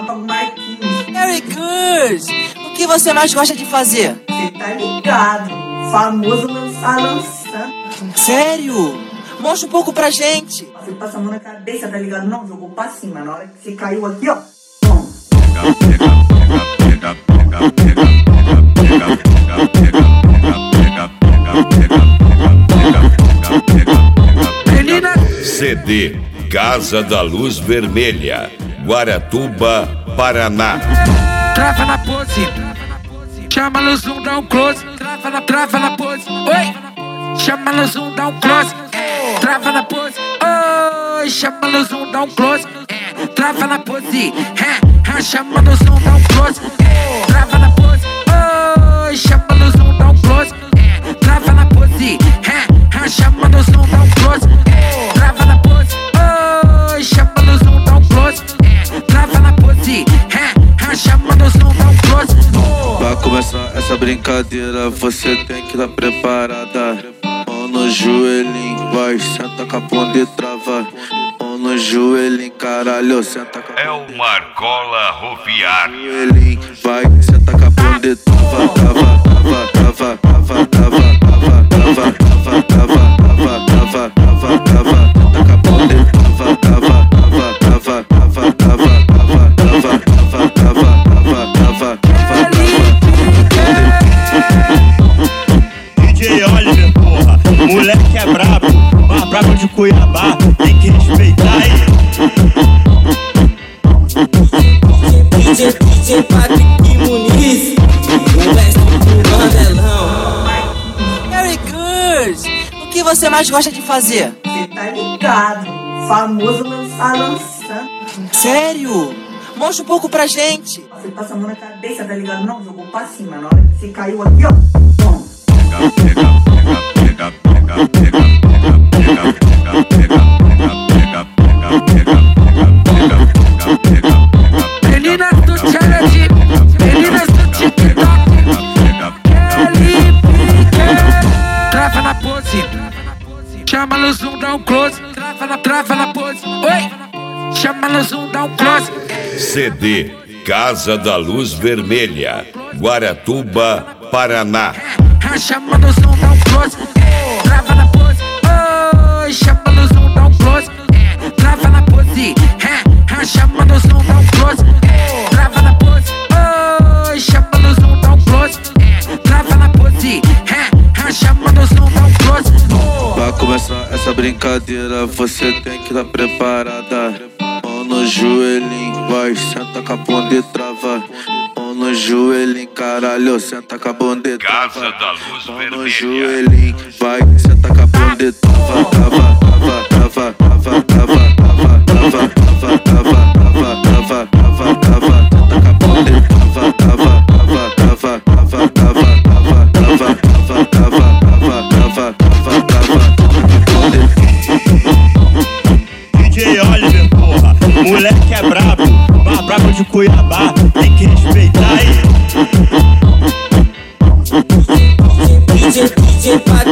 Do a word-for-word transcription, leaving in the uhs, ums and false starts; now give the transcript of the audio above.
com o Marquinhos. Very good! O que você mais gosta de fazer? Você tá ligado, famoso lançar lançando. Sério? Mostra um pouco pra gente. Você passa a mão na cabeça, tá ligado? Não, jogou pra cima. Na hora que você caiu aqui, ó. Bom. C D Casa da Luz Vermelha, Guaratuba, Paraná. Trava na pose, chama no zoom, dá um close. Trava na, trava na pose, oi. Chama no zoom, dá um close. Trava na pose, oi. Chama no zoom, dá um close. Trava na pose, chama no zoom, dá um close. Trava na pose, oi. Chama no zoom, dá um close. Trava na pose, chama no zoom, dá um close. Trava na pose, oi. Chama no zoom, dá um close. Trava na pose, chama no zoom, dá um close. Pra começar essa brincadeira, você tem que estar preparada. Mão no joelhinho, vai, senta com a bunda e trava. Mão no joelhinho, caralho, senta com a bunda. É o Marcola Roviário. Joelhinho, vai, senta com a bunda e trava. Trava, trava, trava, trava, trava, trava, trava, trava, trava, trava, trava, trava, senta com a bunda e trava, trava, trava, trava, trava, trava, trava, trava, trava, trava, trava, trava. D J Oliver, porra, moleque é brabo, mas brabo de Cuiabá, tem que respeitar aí. D J, D J Patrick Muniz, o mestre do Mandelão. Very good! O que você mais gosta de fazer? Você tá ligado, famoso lançar lançando. Sério? Mostra um pouco pra gente. Você passa a mão na cabeça, tá ligado? Não, jogou pra cima. Na hora que você caiu aqui, ó. Bom. Meninas do challenge, meninas do TikTok. Trava na pose, chama no zoom, dá um close. Trava na, trava na pose, oi. Chama no zoom, dá um close. C D Casa da Luz Vermelha, Guaratuba, Paraná. Chama no zoom, dá um close. Trava na pose, oi. Chama no zoom, dá um close. Trava na pose, chama no zoom, dá um close. Trava na pose, oi. Chama no zoom, dá um close. Trava na pose, chama no zoom, dá um close. Pra começar essa brincadeira, você tem que estar preparada. Mão no joelhinho, vai, senta com a bunda e trava. Mão no joelhinho, caralho, senta com a bunda e trava. Casa da Luz Mão Vermelha. no joelhinho, vai, senta com a bunda e trava. Trava, trava, trava, trava, trava, trava, trava, trava, trava, trava, trava, trava, senta com a bunda e trava, trava, trava, trava, trava, trava, trava, trava, trava, trava, trava, trava, trava. D J Oliver, porra, moleque é brabo, mas brabo de Cuiabá, tem que respeitar aí. D J, D J Patrick